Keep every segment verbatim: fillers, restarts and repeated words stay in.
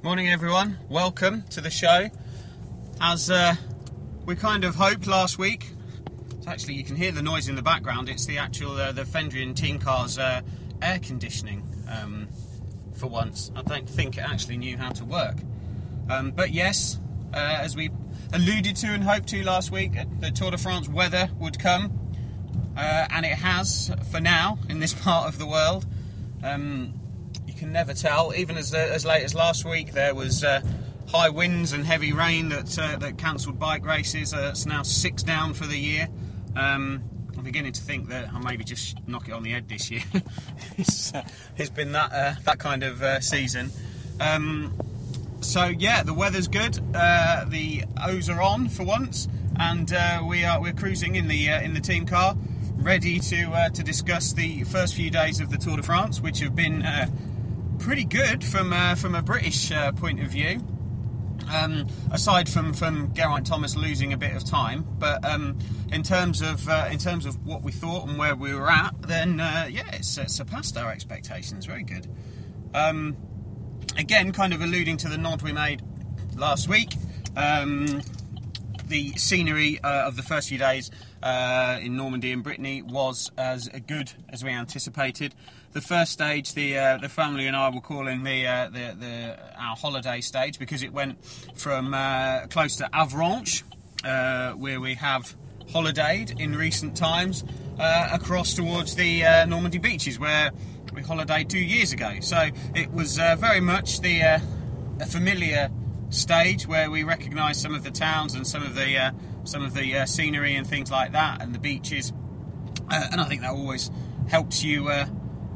Morning everyone, welcome to the show. As uh, we kind of hoped last week, so actually you can hear the noise in the background, it's the actual, uh, the Fendrian team car's uh, air conditioning um, for once. I don't think it actually knew how to work. Um, but yes, uh, as we alluded to and hoped to last week, the Tour de France weather would come, uh, and it has for now in this part of the world. Um, You can never tell. Even as uh, as late as last week, there was uh, high winds and heavy rain that uh, that cancelled bike races. Uh, it's now six down for the year. Um, I'm beginning to think that I'll maybe just knock it on the head this year. it's, uh, it's been that uh, that kind of uh, season. Um, so yeah, the weather's good. Uh, the O's are on for once, and uh, we are we're cruising in the uh, in the team car, ready to uh, to discuss the first few days of the Tour de France, which have been Uh, pretty good from uh, from a British uh, point of view, um, aside from, from Geraint Thomas losing a bit of time. But um, in terms of uh, in terms of what we thought and where we were at, then uh, yeah, it's uh, surpassed our expectations. Very good. Um, again, kind of alluding to the nod we made last week. Um, the scenery uh, of the first few days uh, in Normandy and Brittany was as good as we anticipated. The first stage, the uh, the family and I were calling the uh, the, the our holiday stage, because it went from uh, close to Avranches, uh, where we have holidayed in recent times, uh, across towards the uh, Normandy beaches, where we holidayed two years ago. So it was uh, very much the uh, a familiar stage where we recognise some of the towns and some of the uh, some of the uh, scenery and things like that, and the beaches, uh, and I think that always helps you Uh,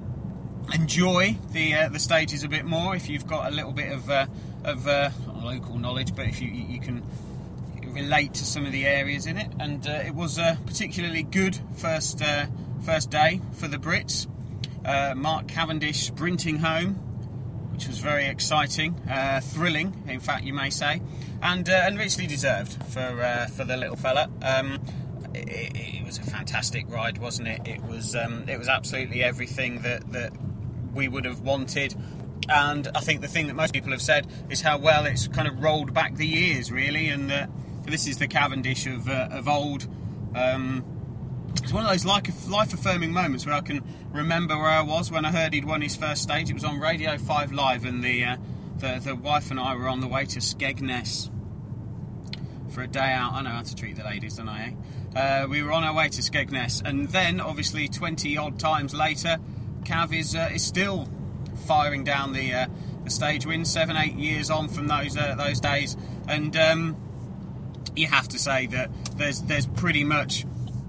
enjoy the uh, the stages a bit more if you've got a little bit of uh, of uh, local knowledge, but if you you can relate to some of the areas in it. And uh, it was a particularly good first uh, first day for the Brits. Uh, Mark Cavendish sprinting home, which was very exciting, uh, thrilling, in fact, you may say, and uh, and richly deserved for uh, for the little fella. Um, it, it was a fantastic ride, wasn't it? It was um, it was absolutely everything that that we would have wanted, and I think the thing that most people have said is how well it's kind of rolled back the years, really, and that this is the Cavendish of uh, of old. Um, it's one of those like life-affirming moments where I can remember where I was when I heard he'd won his first stage. It was on Radio five Live, and the uh, the, the wife and I were on the way to Skegness for a day out. I know how to treat the ladies, don't I? Eh? Uh, we were on our way to Skegness, and then obviously twenty odd times later, Cav is uh, is still firing down the uh, the stage wins, seven, eight years on from those uh, those days, and um, you have to say that there's there's pretty much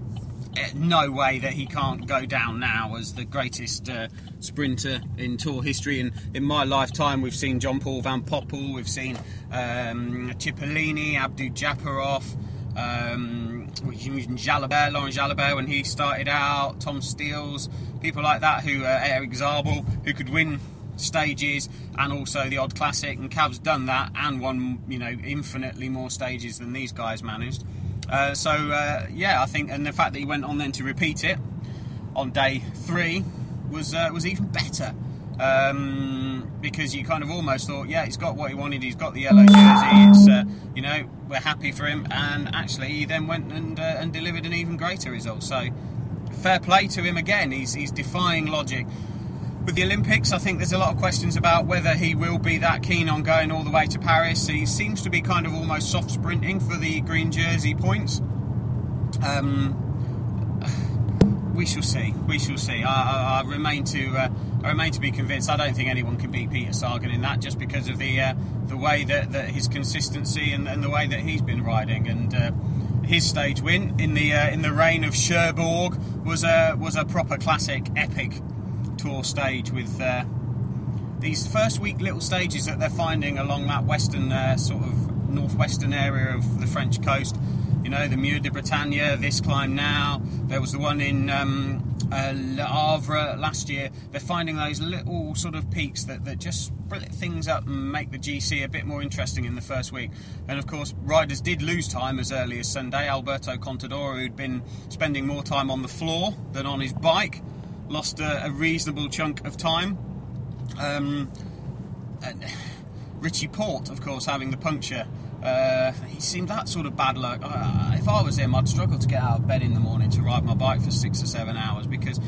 no way that he can't go down now as the greatest uh, sprinter in Tour history. And in my lifetime, we've seen John-Paul Van Poppel, we've seen um, Cipollini, Abdou Japarov, um, Jalabert, Laurent Jalabert when he started out, Tom Steels, people like that, who uh, Eric Zabel, who could win stages and also the odd classic, and Cav's done that and won, you know, infinitely more stages than these guys managed. Uh, so uh, yeah, I think, and the fact that he went on then to repeat it on day three was uh, was even better, um, because you kind of almost thought, yeah, he's got what he wanted, he's got the yellow jersey, it's uh, you know, we're happy for him, and actually he then went and uh, and delivered an even greater result. So fair play to him again. He's he's defying logic. With the Olympics, I think there's a lot of questions about whether he will be that keen on going all the way to Paris. He seems to be kind of almost soft sprinting for the green jersey points. Um, we shall see. We shall see. I, I, I remain to uh, I remain to be convinced. I don't think anyone can beat Peter Sagan in that, just because of the uh, the way that, that his consistency and, and the way that he's been riding. And uh, his stage win in the uh, in the rain of Cherbourg was a was a proper classic, epic Tour stage, with uh, these first week little stages that they're finding along that western uh, sort of northwestern area of the French coast. You know, the Mur de Bretagne, this climb now. There was the one in um, uh, Le Havre last year. They're finding those little sort of peaks that, that just split things up and make the G C a bit more interesting in the first week. And of course, riders did lose time as early as Sunday. Alberto Contador, who'd been spending more time on the floor than on his bike, lost a, a reasonable chunk of time. Um, and Richie Port, of course, having the puncture. Uh, he seemed that sort of bad luck. Uh, if I was him, I'd struggle to get out of bed in the morning to ride my bike for six or seven hours, because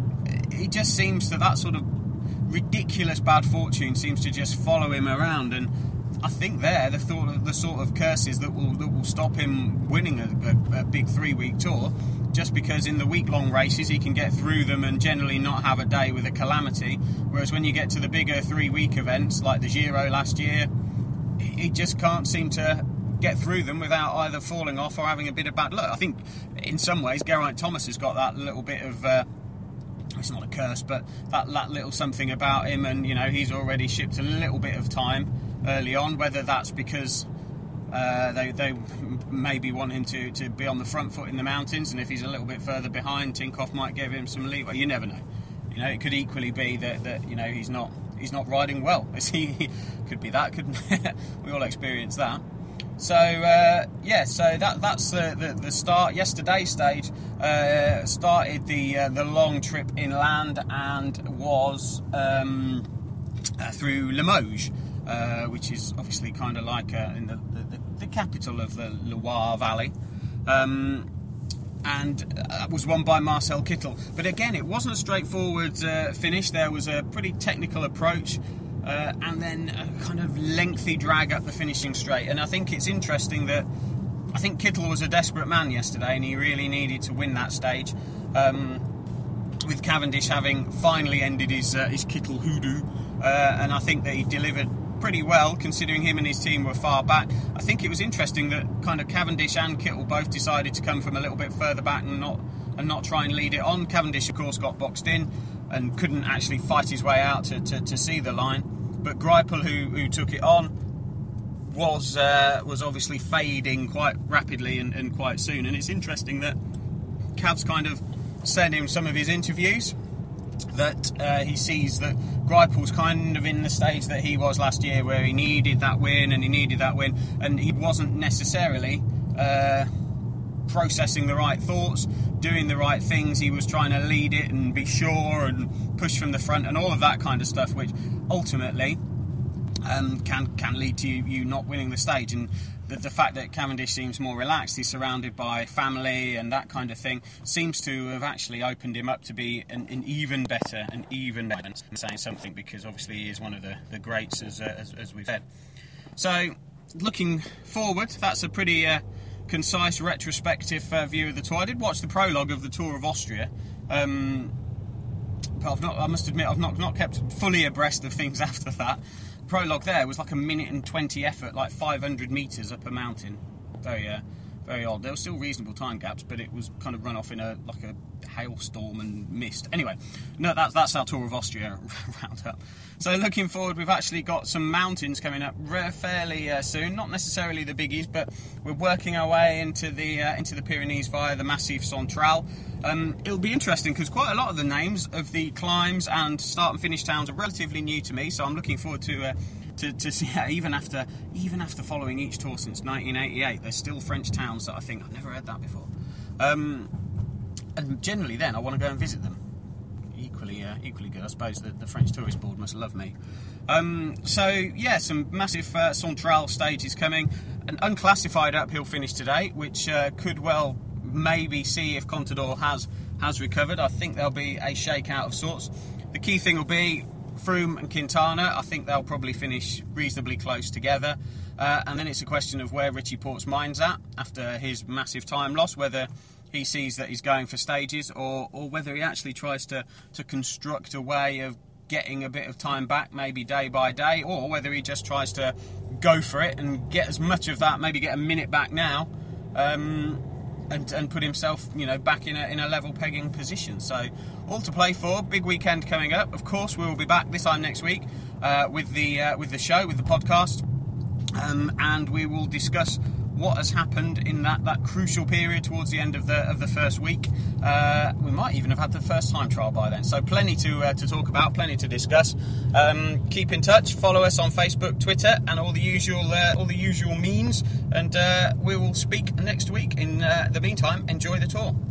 it just seems that that sort of ridiculous bad fortune seems to just follow him around. And I think they're the, thought, the sort of curses that will that will stop him winning a, a, a big three-week tour, just because in the week-long races he can get through them and generally not have a day with a calamity, whereas when you get to the bigger three-week events like the Giro last year, he just can't seem to get through them without either falling off or having a bit of bad luck. I think in some ways Geraint Thomas has got that little bit of, uh, it's not a curse, but that, that little something about him, and you know, he's already shipped a little bit of time early on, whether that's because uh, they, they maybe want him to, to be on the front foot in the mountains, and if he's a little bit further behind, Tinkoff might give him some leeway. You never know. You know, it could equally be that, that you know, he's not he's not riding well. He could be that, couldn't we? All experience that. So uh, yeah, so that that's the, the, the start. Yesterday's stage uh, started the uh, the long trip inland and was um, uh, through Limoges, uh, which is obviously kind of like uh, in the, the, the capital of the Loire Valley. Um, and uh, was won by Marcel Kittel. But again, it wasn't a straightforward uh, finish. There was a pretty technical approach, uh, and then a kind of lengthy drag up the finishing straight. And I think it's interesting that I think Kittel was a desperate man yesterday, and he really needed to win that stage. Um, with Cavendish having finally ended his uh, his Kittel hoodoo, uh, and I think that he delivered pretty well, considering him and his team were far back. I think it was interesting that kind of Cavendish and Kittel both decided to come from a little bit further back and not and not try and lead it on. Cavendish, of course, got boxed in and couldn't actually fight his way out to, to, to see the line. But Greipel, who, who took it on, was uh, was obviously fading quite rapidly and, and quite soon. And it's interesting that Cav's kind of said in some of his interviews that uh, he sees that Greipel's kind of in the stage that he was last year, where he needed that win and he needed that win, and he wasn't necessarily uh, processing the right thoughts, doing the right things. He was trying to lead it and be sure and push from the front and all of that kind of stuff, which ultimately um, can can lead to you, you not winning the stage. And the, the fact that Cavendish seems more relaxed, he's surrounded by family and that kind of thing, seems to have actually opened him up to be an, an even better, an even better, and saying something, because obviously he is one of the, the greats, as, uh, as as we've said. So, looking forward, that's a pretty uh, concise, retrospective uh, view of the tour. I did watch the prologue of the Tour of Austria, um, but I've not, I must admit, I've not, not kept fully abreast of things after that. Prologue there was like a minute and twenty effort, like five hundred metres up a mountain. Very, uh, very odd. There were still reasonable time gaps, but it was kind of run off in a like a hailstorm and mist. Anyway, no, that's that's our Tour of Austria roundup. So looking forward, we've actually got some mountains coming up fairly uh, soon. Not necessarily the biggies, but we're working our way into the uh, into the Pyrenees via the Massif Central. Um, it'll be interesting because quite a lot of the names of the climbs and start and finish towns are relatively new to me, so I'm looking forward to uh, to, to see uh, even after even after following each tour since nineteen eighty-eight, there's still French towns that I think I've never heard that before. Um, and generally, then I want to go and visit them. Equally, uh, equally good. I suppose the, the French Tourist Board must love me. Um, so yeah, some massive uh, Central stages coming. An unclassified uphill finish today, which uh, could well maybe see if Contador has has recovered. I think there'll be a shakeout of sorts. The key thing will be Froome and Quintana. I think they'll probably finish reasonably close together. Uh, and then it's a question of where Richie Port's mind's at after his massive time loss, whether he sees that he's going for stages or, or whether he actually tries to, to construct a way of getting a bit of time back, maybe day by day, or whether he just tries to go for it and get as much of that, maybe get a minute back now, um, and, and put himself, you know, back in a, in a level pegging position. So all to play for. Big weekend coming up. Of course, we will be back this time next week uh, with the uh, with the show, with the podcast, um, and we will discuss what has happened in that, that crucial period towards the end of the of the first week. Uh, we might even have had the first time trial by then. So plenty to uh, to talk about, plenty to discuss. Um, keep in touch. Follow us on Facebook, Twitter, and all the usual uh, all the usual means. And uh, we will speak next week. In uh, the meantime, enjoy the tour.